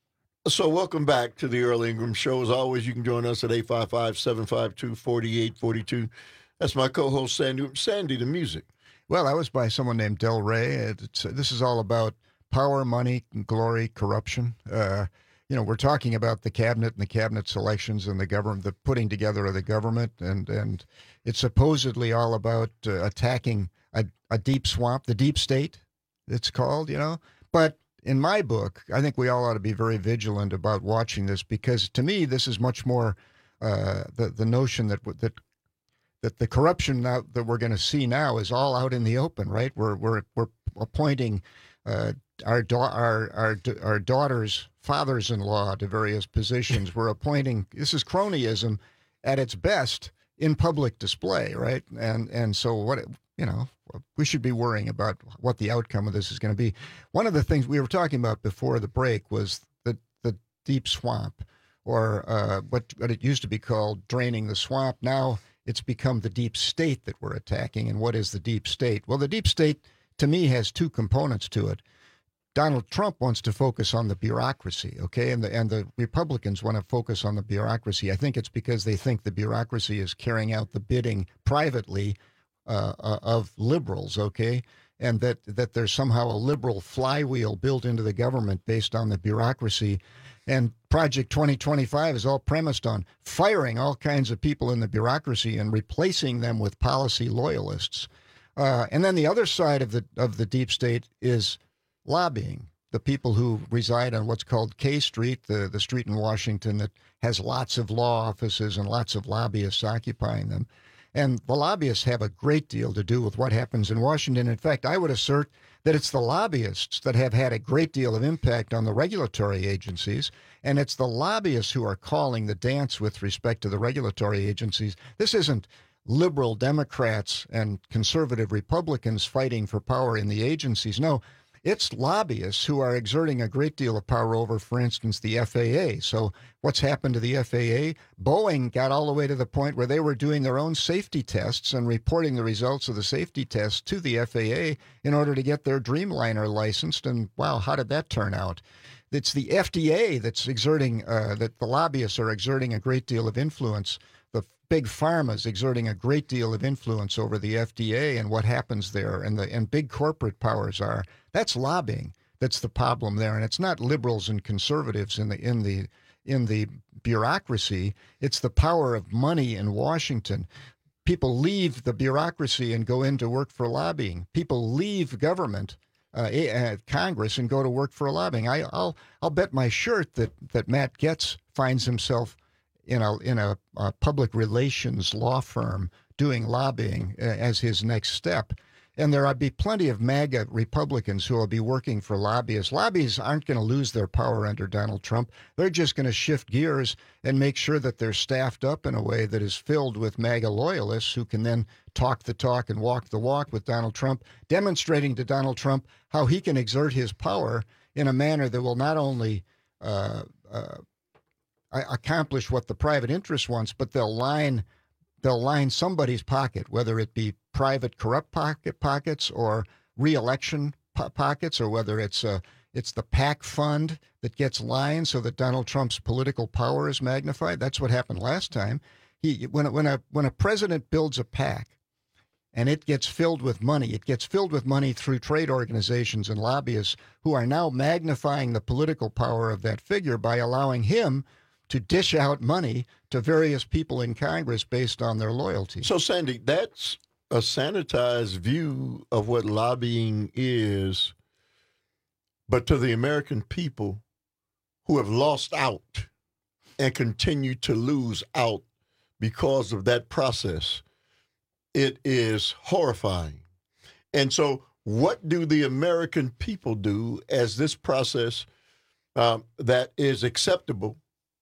So welcome back to the Earl Ingram Show. As always, you can join us at eight five five, seven five two, four eight four two. That's my co-host, Sandy. Sandy, the music. Well, that was by someone named Del Rey. It's, this is all about power, money, glory, corruption. Uh, you know, we're talking about the cabinet and the cabinet selections and the government, the putting together of the government, and, and it's supposedly all about uh, attacking a, a deep swamp, the deep state, it's called, you know. But in my book, I think we all ought to be very vigilant about watching this, because to me, this is much more uh, the the notion that that that the corruption now that we're going to see now is all out in the open, right? We're we're we're appointing uh, our da- our our our daughters' fathers-in-law to various positions. We're appointing. This is cronyism at its best in public display, right? And and so what you know. We should be worrying about what the outcome of this is going to be. One of the things we were talking about before the break was the, the deep swamp, or uh, what, what it used to be called draining the swamp. Now it's become the deep state that we're attacking. And what is the deep state? Well, the deep state, to me, has two components to it. Donald Trump wants to focus on the bureaucracy, okay? And the, and the Republicans want to focus on the bureaucracy. I think it's because they think the bureaucracy is carrying out the bidding privately Uh, uh, of liberals, okay, and that, that there's somehow a liberal flywheel built into the government based on the bureaucracy. And Project twenty twenty-five is all premised on firing all kinds of people in the bureaucracy and replacing them with policy loyalists. Uh, and then the other side of the of the deep state is lobbying. The people who reside on what's called K Street, the, the street in Washington that has lots of law offices and lots of lobbyists occupying them. And the lobbyists have a great deal to do with what happens in Washington. In fact, I would assert that it's the lobbyists that have had a great deal of impact on the regulatory agencies, and it's the lobbyists who are calling the dance with respect to the regulatory agencies. This isn't liberal Democrats and conservative Republicans fighting for power in the agencies. No, it's lobbyists who are exerting a great deal of power over, for instance, the F A A. So what's happened to the F A A? Boeing got all the way to the point where they were doing their own safety tests and reporting the results of the safety tests to the F A A in order to get their Dreamliner licensed. And wow, how did that turn out? It's the F D A that's exerting, uh, that the lobbyists are exerting a great deal of influence. The big pharma is exerting a great deal of influence over the F D A and what happens there, and the and big corporate powers are. That's lobbying. That's the problem there, and it's not liberals and conservatives in the in the in the bureaucracy. It's the power of money in Washington. People leave the bureaucracy and go in to work for lobbying. People leave government, uh, uh, Congress, and go to work for lobbying. I, I'll I'll bet my shirt that that Matt Gaetz finds himself in a in a, a public relations law firm doing lobbying uh, as his next step. And there will be plenty of MAGA Republicans who will be working for lobbyists. Lobbyists aren't going to lose their power under Donald Trump. They're just going to shift gears and make sure that they're staffed up in a way that is filled with MAGA loyalists who can then talk the talk and walk the walk with Donald Trump, demonstrating to Donald Trump how he can exert his power in a manner that will not only uh, uh, accomplish what the private interest wants, but they'll line they'll line somebody's pocket, whether it be private corrupt pocket pockets or re-election po- pockets, or whether it's uh, it's the PAC fund that gets lined so that Donald Trump's political power is magnified. That's what happened last time. He when when a when a president builds a PAC and it gets filled with money, it gets filled with money through trade organizations and lobbyists who are now magnifying the political power of that figure by allowing him to dish out money to various people in Congress based on their loyalty. So, Sandy, that's a sanitized view of what lobbying is, but to the American people who have lost out and continue to lose out because of that process, it is horrifying. And so what do the American people do as this process um, that is acceptable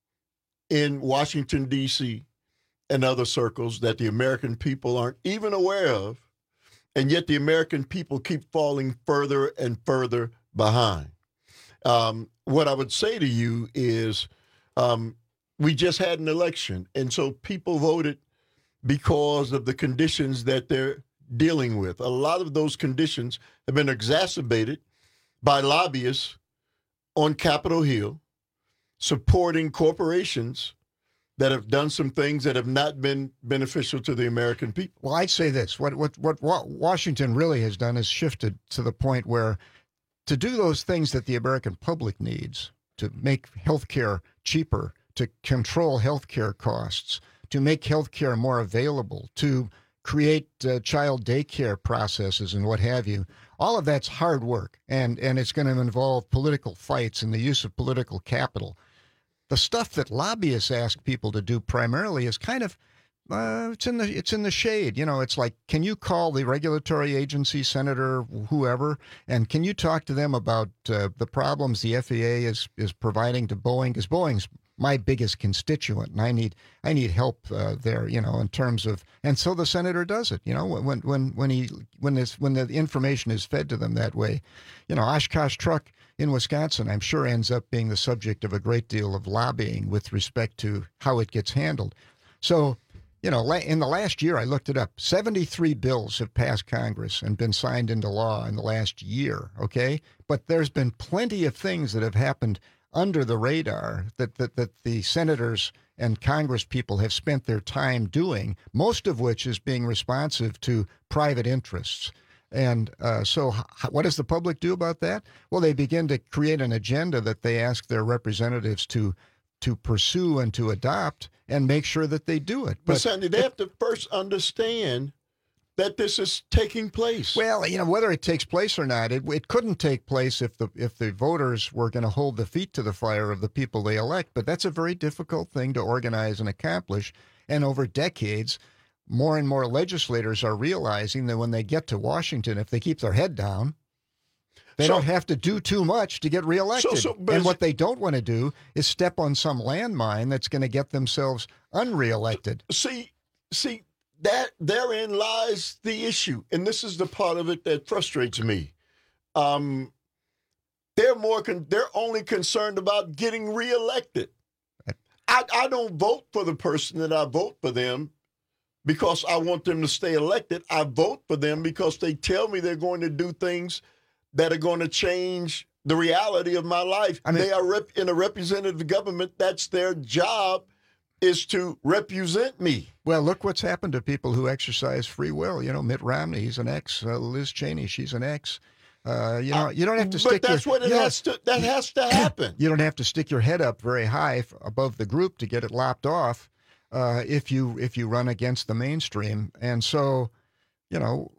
in Washington, D C and other circles that the American people aren't even aware of, and yet the American people keep falling further and further behind? Um, what I would say to you is um, we just had an election, and so people voted because of the conditions that they're dealing with. A lot of those conditions have been exacerbated by lobbyists on Capitol Hill supporting corporations that have done some things that have not been beneficial to the American people. Well, I'd say this. What, what, what Washington really has done is shifted to the point where to do those things that the American public needs, to make health care cheaper, to control health care costs, to make health care more available, to create uh, child daycare processes and what have you, all of that's hard work, and, and it's going to involve political fights and the use of political capital. The stuff that lobbyists ask people to do primarily is kind of, uh, it's in the it's in the shade. You know, it's like, can you call the regulatory agency, senator, whoever, and can you talk to them about uh, the problems the F A A is is providing to Boeing? Because Boeing's my biggest constituent, and I need I need help uh, there. You know, in terms of, and so the senator does it. You know, when when when he when this when the information is fed to them that way, you know, Oshkosh Truck in Wisconsin, I'm sure, ends up being the subject of a great deal of lobbying with respect to how it gets handled. So, you know, in the last year, I looked it up, seventy-three bills have passed Congress and been signed into law in the last year, okay? But there's been plenty of things that have happened under the radar that, that, that the senators and Congress people have spent their time doing, most of which is being responsive to private interests. And uh, so h- what does the public do about that? Well, they begin to create an agenda that they ask their representatives to to pursue and to adopt and make sure that they do it. But, but Sandy, they it, have to first understand that this is taking place. Well, you know, whether it takes place or not, it, it couldn't take place if the if the voters were going to hold the feet to the fire of the people they elect. But that's a very difficult thing to organize and accomplish. And over decades, more and more legislators are realizing that when they get to Washington, if they keep their head down, they so, don't have to do too much to get reelected. So, so, and what they don't want to do is step on some landmine that's going to get themselves unreelected. See, see, that therein lies the issue. And this is the part of it that frustrates me. Um, they're more con- they're only concerned about getting reelected. I, I don't vote for the person that I vote for them because I want them to stay elected. I vote for them because they tell me they're going to do things that are going to change the reality of my life. I mean, they are rep- in a representative government. That's their job, is to represent me. Well, look what's happened to people who exercise free will. You know, Mitt Romney, he's an ex. Uh, Liz Cheney, she's an ex. Uh, you know, you don't have to stick. But that's your, what it has to. That has to happen. You don't have to stick your head up very high above the group to get it lopped off. Uh, if you if you run against the mainstream, and so, you know,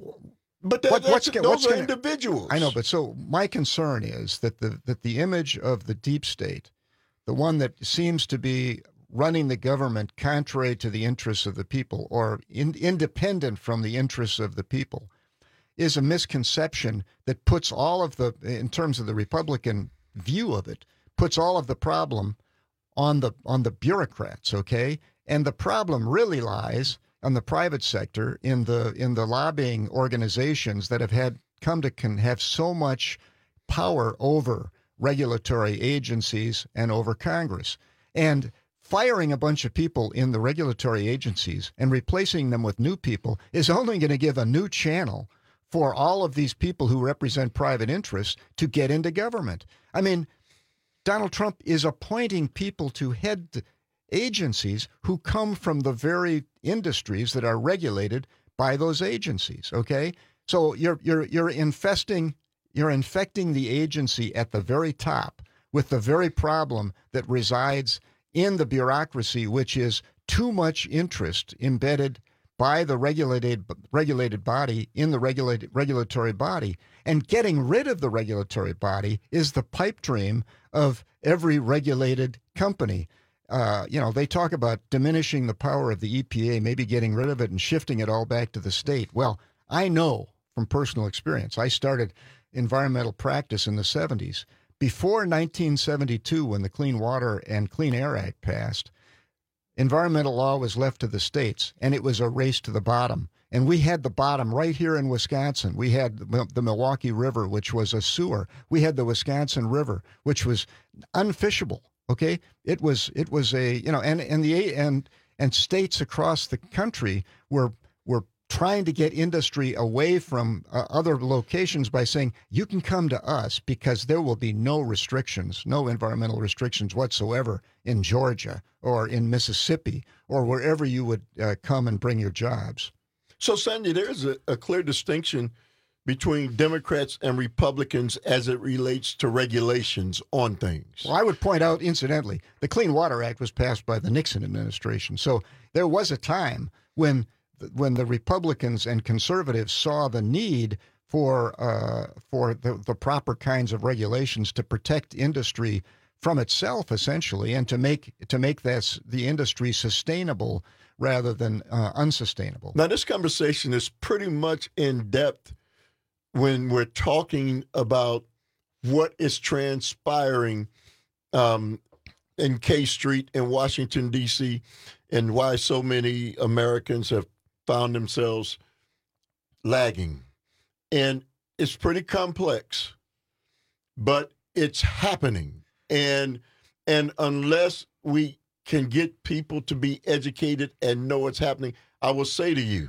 but that, what, what's, those what's are gonna, individuals. I know, but so my concern is that the that the image of the deep state, the one that seems to be running the government contrary to the interests of the people or in, independent from the interests of the people, is a misconception that puts all of the, in terms of the Republican view of it, puts all of the problem on the on the bureaucrats, okay? And the problem really lies on the private sector, in the in the lobbying organizations that have had come to can have so much power over regulatory agencies and over Congress. And firing a bunch of people in the regulatory agencies and replacing them with new people is only going to give a new channel for all of these people who represent private interests to get into government. I mean, Donald Trump is appointing people to head agencies who come from the very industries that are regulated by those agencies, okay? So you're you're you're infesting you're infecting the agency at the very top with the very problem that resides in the bureaucracy, which is too much interest embedded by the regulated regulated body in the regulated regulatory body. And getting rid of the regulatory body is the pipe dream of every regulated company. Uh, you know, they talk about diminishing the power of the E P A, maybe getting rid of it and shifting it all back to the state. Well, I know from personal experience. I started environmental practice in the seventies. Before nineteen seventy-two, when the Clean Water and Clean Air Act passed, environmental law was left to the states, and it was a race to the bottom. And we had the bottom right here in Wisconsin. We had the, the Milwaukee River, which was a sewer. We had the Wisconsin River, which was unfishable. Okay, it was it was a you know, and and the and and states across the country were were trying to get industry away from uh, other locations by saying, you can come to us because there will be no restrictions, no environmental restrictions whatsoever in Georgia or in Mississippi or wherever you would uh, come and bring your jobs. So, Sandy, there's a, a clear distinction between Democrats and Republicans as it relates to regulations on things. Well, I would point out, incidentally, the Clean Water Act was passed by the Nixon administration. So there was a time when when the Republicans and conservatives saw the need for uh, for the, the proper kinds of regulations to protect industry from itself, essentially, and to make to make this the industry sustainable rather than uh, unsustainable. Now, this conversation is pretty much in depth when we're talking about what is transpiring um, in K Street in Washington, D C, and why so many Americans have found themselves lagging. And it's pretty complex, but it's happening. And and unless we can get people to be educated and know what's happening, I will say to you,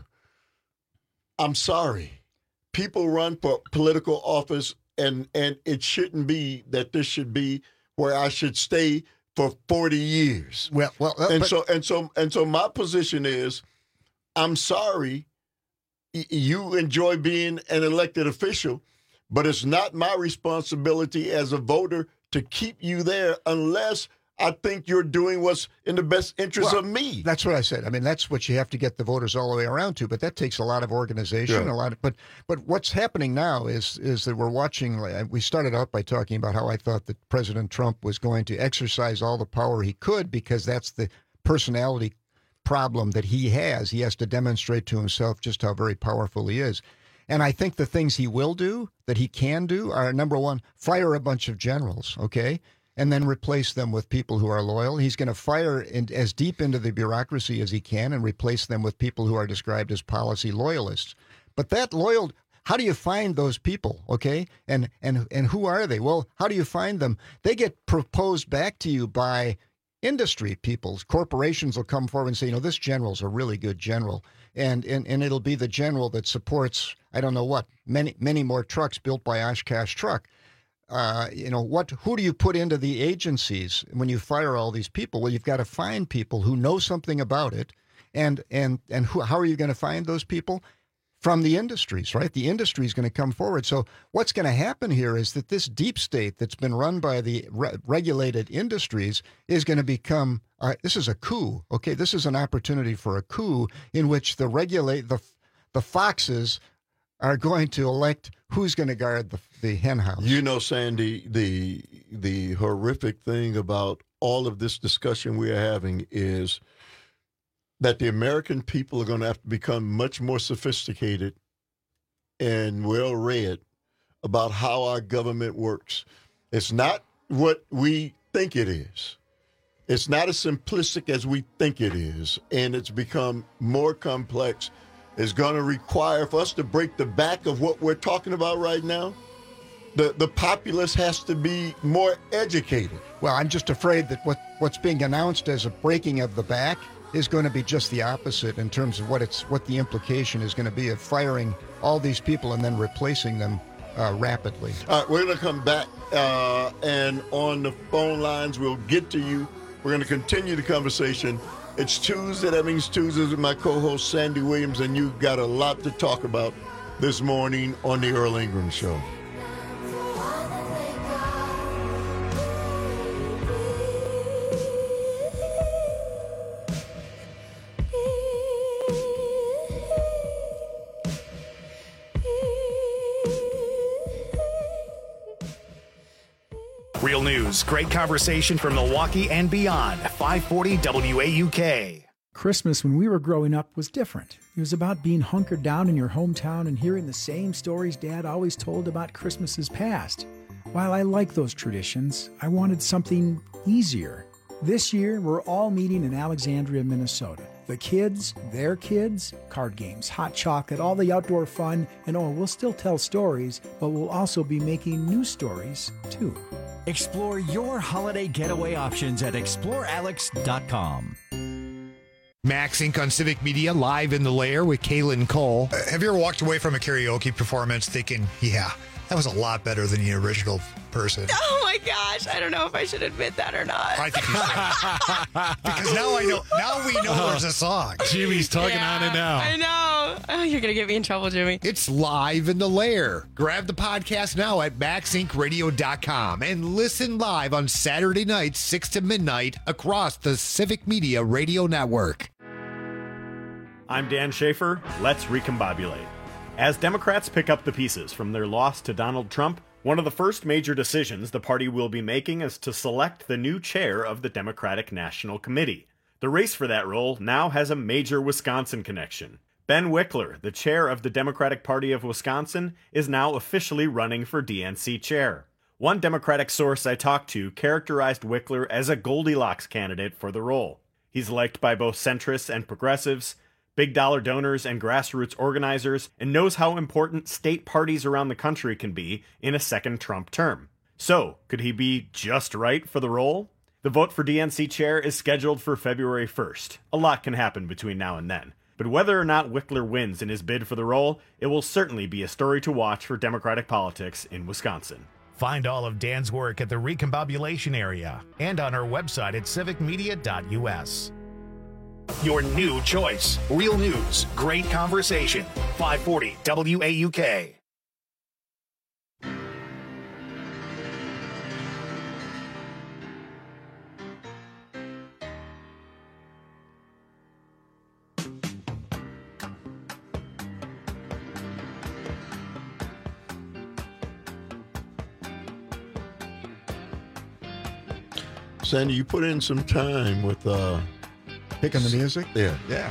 I'm sorry. People run for political office, and, and it shouldn't be that this should be where I should stay for forty years. Well, well, uh, and but- so and so and so my position is, I'm sorry, you enjoy being an elected official, but it's not my responsibility as a voter to keep you there unless I think you're doing what's in the best interest Well, of me. That's what I said. I mean, that's what you have to get the voters all the way around to, but that takes a lot of organization, Yeah. a lot of, but but what's happening now is is that we're watching, we started out by talking about how I thought that President Trump was going to exercise all the power he could because that's the personality problem that he has. He has to demonstrate to himself just how very powerful he is. And I think the things he will do, that he can do, are, number one, fire a bunch of generals, okay? And then replace them with people who are loyal. He's going to fire in, as deep into the bureaucracy as he can and replace them with people who are described as policy loyalists. But that loyal, how do you find those people, okay? And and and who are they? Well, how do you find them? They get proposed back to you by industry people. Corporations will come forward and say, you know, this general's a really good general. And, and and it'll be the general that supports, I don't know what, many many more trucks built by Oshkosh Truck. Uh, you know, what? Who do you put into the agencies when you fire all these people? Well, you've got to find people who know something about it. And and and who, how are you going to find those people? From the industries, right? The industry is going to come forward. So what's going to happen here is that this deep state that's been run by the re- regulated industries is going to become, uh, this is a coup, okay? This is an opportunity for a coup in which the regulate, the, the foxes are going to elect who's going to guard the, the hen house. You know, Sandy, the the horrific thing about all of this discussion we are having is that the American people are going to have to become much more sophisticated and well-read about how our government works. It's not what we think it is. It's not as simplistic as we think it is, and it's become more complex. It's going to require for us to break the back of what we're talking about right now. The the populace has to be more educated. Well, I'm just afraid that what, what's being announced as a breaking of the back is going to be just the opposite in terms of what it's what the implication is going to be of firing all these people and then replacing them uh, rapidly. All right, we're going to come back, uh, and on the phone lines, we'll get to you. We're going to continue the conversation. It's Tuesday. That means Tuesdays with my co-host, Sandy Williams, and you've got a lot to talk about this morning on the Earl Ingram Show. Real news, great conversation from Milwaukee and beyond. five forty W A U K. Christmas when we were growing up was different. It was about being hunkered down in your hometown and hearing the same stories Dad always told about Christmases past. While I like those traditions, I wanted something easier. This year, we're all meeting in Alexandria, Minnesota. The kids, their kids, card games, hot chocolate, all the outdoor fun, and oh, we'll still tell stories, but we'll also be making new stories, too. Explore your holiday getaway options at explore alex dot com. Max Incorporated on Civic Media, live in the lair with Kaylin Cole. Uh, have you ever walked away from a karaoke performance thinking, yeah, that was a lot better than the original person? Oh my gosh, I don't know if I should admit that or not. I think you should. Because now I know. Now we know there's a song. Jimmy's tugging Yeah, on it now. I know. Oh, you're going to get me in trouble, Jimmy. It's live in the lair. Grab the podcast now at max inc radio dot com and listen live on Saturday nights, six to midnight, across the Civic Media Radio Network. I'm Dan Schaefer. Let's recombobulate. As Democrats pick up the pieces from their loss to Donald Trump, one of the first major decisions the party will be making is to select the new chair of the Democratic National Committee. The race for that role now has a major Wisconsin connection. Ben Wickler, the chair of the Democratic Party of Wisconsin, is now officially running for D N C chair. One Democratic source I talked to characterized Wickler as a Goldilocks candidate for the role. He's liked by both centrists and progressives, big dollar donors and grassroots organizers, and knows how important state parties around the country can be in a second Trump term. So, could he be just right for the role? The vote for D N C chair is scheduled for February first. A lot can happen between now and then. But whether or not Wickler wins in his bid for the role, it will certainly be a story to watch for Democratic politics in Wisconsin. Find all of Dan's work at the Recombobulation area and on our website at civic media dot u s. Your new choice. Real news, great conversation. five forty W A U K. Sandy, you put in some time with uh, picking the music. Yeah, yeah.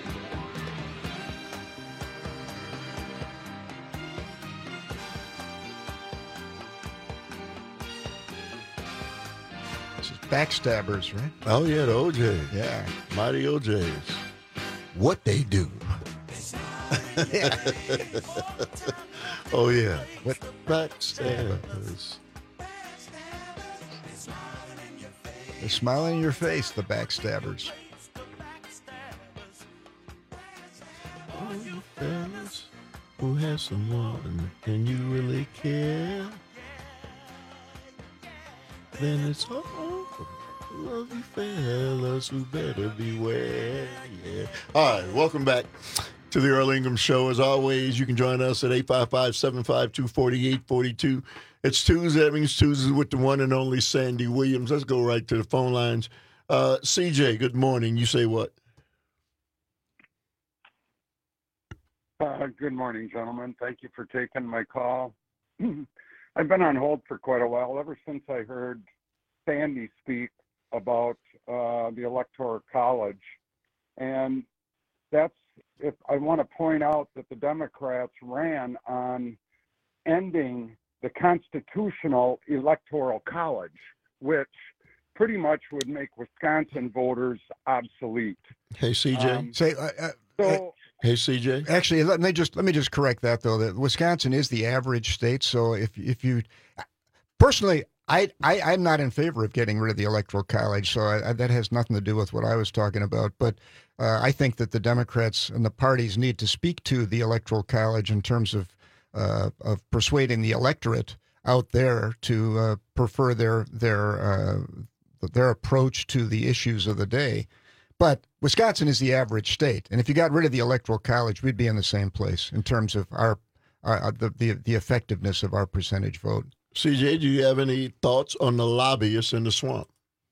This is Backstabbers, right? Oh yeah, the O J. Yeah, mighty O Js. What they do? Oh yeah, what Backstabbers? They're smiling in your face, the Backstabbers. Oh, you fellas who have someone and you really care, then it's all love you fellas who better beware. Yeah. All right, welcome back to the Earl Ingham Show. As always, you can join us at eight five five, seven five two, four eight four two. It's Tuesday. That means Tuesday with the one and only Sandy Williams. Let's go right to the phone lines. Uh, C J, good morning. You say what? Uh, good morning, gentlemen. Thank you for taking my call. I've been on hold for quite a while, ever since I heard Sandy speak about uh, the Electoral College. And that's, if I want to point out that the Democrats ran on ending the constitutional Electoral College, which pretty much would make Wisconsin voters obsolete. Hey, C J. Um, Say, uh, uh, so, hey, C J. Actually, let me just let me just correct that though. That Wisconsin is the average state. So if if you personally, I, I I'm not in favor of getting rid of the Electoral College. So I, I, that has nothing to do with what I was talking about. But uh, I think that the Democrats and the parties need to speak to the Electoral College in terms of. Uh, of persuading the electorate out there to uh, prefer their their uh, their approach to the issues of the day. But Wisconsin is the average state, and if you got rid of the Electoral College, we'd be in the same place in terms of our, our the, the the effectiveness of our percentage vote. C J, do you have any thoughts on the lobbyists in the swamp?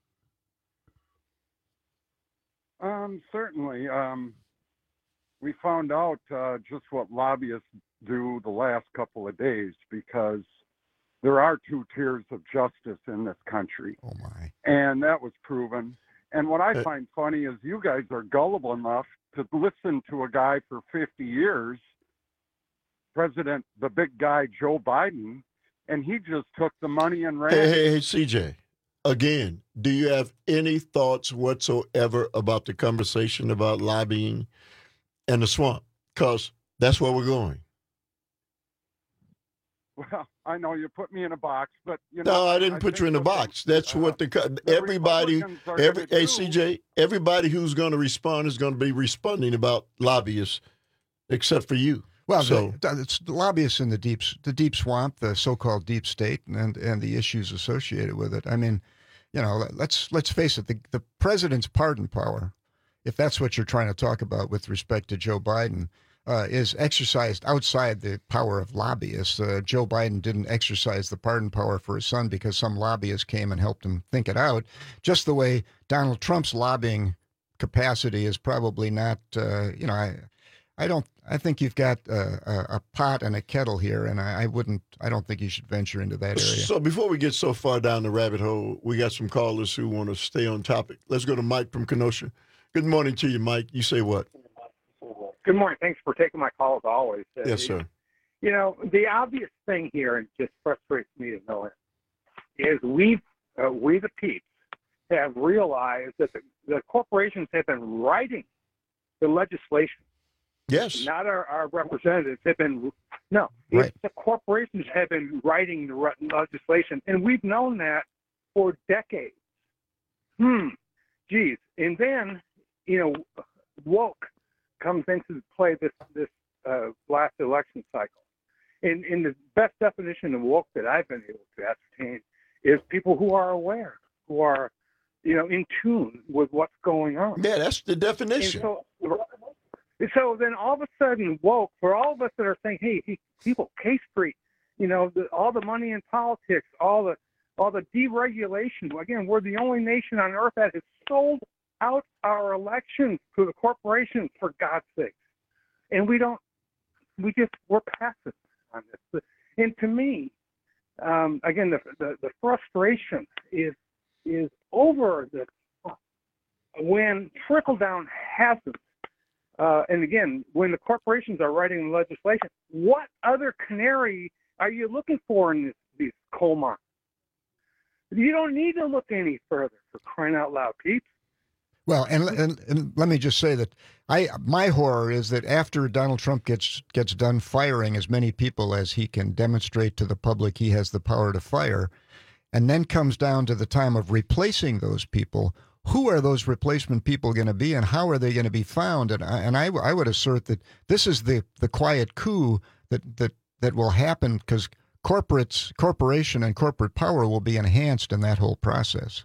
Um, certainly. Um, we found out uh, just what lobbyists do the last couple of days, because there are two tiers of justice in this country. Oh my. And that was proven. And what I find funny is you guys are gullible enough to listen to a guy for fifty years, President, the big guy, Joe Biden, and he just took the money and ran. Hey, hey, hey, C J, again, do you have any thoughts whatsoever about the conversation about lobbying and the swamp? Because that's where we're going. Well, I know you put me in a box, but you know. No, I didn't I put you in a box. That's uh, what the co- everybody, Republicans are every gonna hey do- C J, everybody who's going to respond is going to be responding about lobbyists, except for you. Well, so the, it's the lobbyists in the deep, the deep swamp, the so-called deep state, and and the issues associated with it. I mean, you know, let's let's face it. The the president's pardon power, if that's what you're trying to talk about with respect to Joe Biden, uh, is exercised outside the power of lobbyists. Uh, Joe Biden didn't exercise the pardon power for his son because some lobbyist came and helped him think it out. Just the way Donald Trump's lobbying capacity is probably not. Uh, you know, I. I don't. I think you've got a, a, a pot and a kettle here, and I, I wouldn't. I don't think you should venture into that area. So before we get so far down the rabbit hole, we got some callers who want to stay on topic. Let's go to Mike from Kenosha. Good morning to you, Mike. You say what? Good morning. Thanks for taking my call as always. Uh, Yes, sir. You know, the obvious thing here, and just frustrates me to know it, is we, uh, we the peeps, have realized that the, the corporations have been writing the legislation. Yes. Not our, our representatives have been, no, Right. it's the corporations have been writing the re- legislation, and we've known that for decades. Hmm, geez. And then, you know, woke comes into play this, this uh, last election cycle. And, and the best definition of woke that I've been able to ascertain is people who are aware, who are, you know, in tune with what's going on. Yeah, that's the definition. And so, so then all of a sudden, woke, for all of us that are saying, hey, hey, people, K Street, you know, the, all the money in politics, all the all the deregulation. Again, we're the only nation on earth that has sold out our elections to the corporations, for God's sake. And we don't, we just, we're passive on this. And to me, um, again, the, the, the frustration is is over the when trickle down hasn't. Uh, and again, when the corporations are writing the legislation, what other canary are you looking for in this, these coal mines? You don't need to look any further, for crying out loud, peeps. Well, and, and and let me just say that I my horror is that after Donald Trump gets gets done firing as many people as he can demonstrate to the public he has the power to fire, and then comes down to the time of replacing those people, who are those replacement people going to be, and how are they going to be found? And I, and I, I would assert that this is the, the quiet coup that that that will happen because corporates, corporation, and corporate power will be enhanced in that whole process.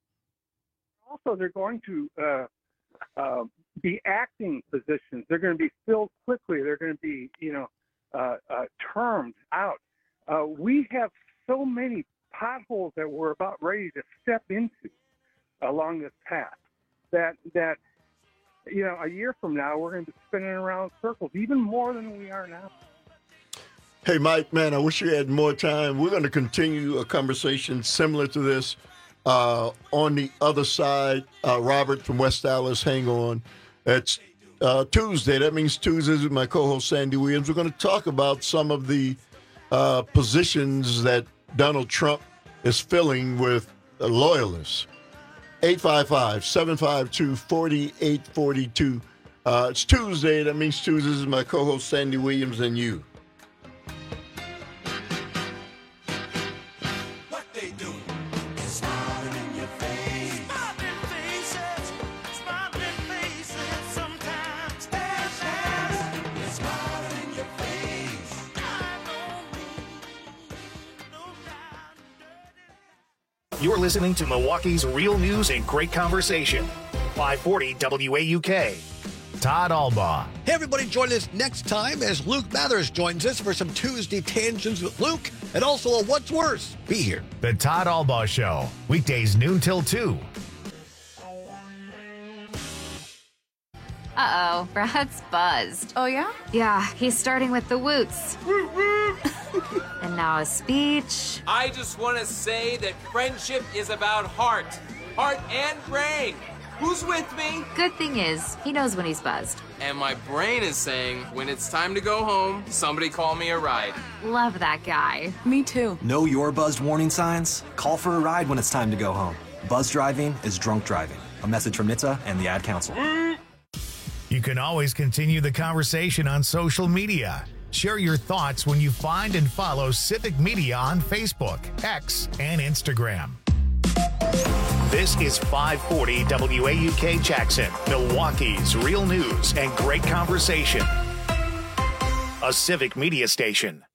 Also, they're going to uh, uh, be acting positions. They're going to be filled quickly. They're going to be, you know, uh, uh, termed out. Uh, we have so many potholes that we're about ready to step into along this path that that you know a year from now we're going to be spinning around circles even more than we are now. Hey, Mike, man, I wish you had more time. We're going to continue a conversation similar to this uh, on the other side. Uh, Robert from West Dallas, hang on. It's uh, Tuesday. That means Tuesdays with my co-host Sandy Williams. We're going to talk about some of the uh, positions that Donald Trump is filling with uh, loyalists. eight five five, seven five two, four eight four two. Uh, it's Tuesday. That means Tuesdays with my co-host Sandy Williams and you. You're listening to Milwaukee's real news and great conversation. five forty W A U K. Todd Albaugh. Hey, everybody, join us next time as Luke Mathers joins us for some Tuesday Tangents with Luke and also a What's Worse. Be here. The Todd Albaugh Show. Weekdays noon till two. Uh-oh, Brad's buzzed. Oh, yeah? Yeah, he's starting with the woots. And now a speech. I just want to say that friendship is about heart. Heart and brain. Who's with me? Good thing is, he knows when he's buzzed. And my brain is saying, when it's time to go home, somebody call me a ride. Love that guy. Me too. Know your buzzed warning signs? Call for a ride when it's time to go home. Buzz driving is drunk driving. A message from N H T S A and the Ad Council. You can always continue the conversation on social media. Share your thoughts when you find and follow Civic Media on Facebook, X, and Instagram. This is five forty W A U K Jackson, Milwaukee's real news and great conversation. A Civic Media station.